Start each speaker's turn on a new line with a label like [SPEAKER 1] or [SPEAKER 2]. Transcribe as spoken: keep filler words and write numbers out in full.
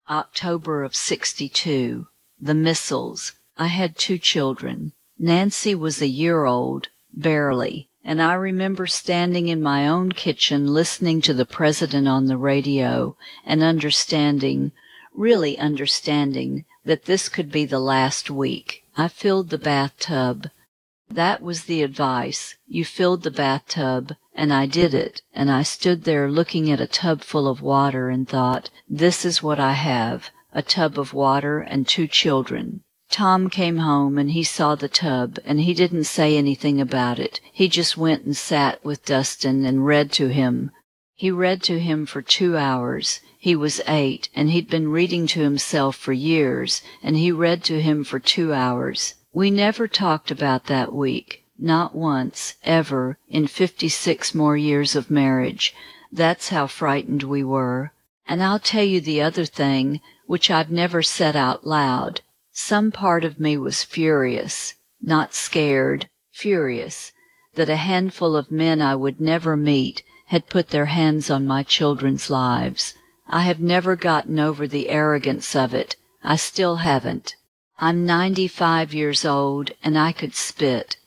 [SPEAKER 1] October of sixty-two. The missiles. I had two children. Nancy was a year old, barely, and I remember standing in my own kitchen listening to the president on the radio and understanding, really understanding, that this could be the last week. I filled the bathtub. That was the advice. You filled the bathtub, and I did it, and I stood there looking at a tub full of water and thought, this is what I have, a tub of water and two children. Tom came home and he saw the tub, and he didn't say anything about it. He just went and sat with Dustin and read to him. He read to him for two hours. He was eight, and he'd been reading to himself for years, and he read to him for two hours. We never talked about that week, not once, ever, in fifty-six more years of marriage. That's how frightened we were. And I'll tell you the other thing, which I've never said out loud. Some part of me was furious, not scared, furious, that a handful of men I would never meet had put their hands on my children's lives. I have never gotten over the arrogance of it. I still haven't. I'm ninety-five years old, and I could spit.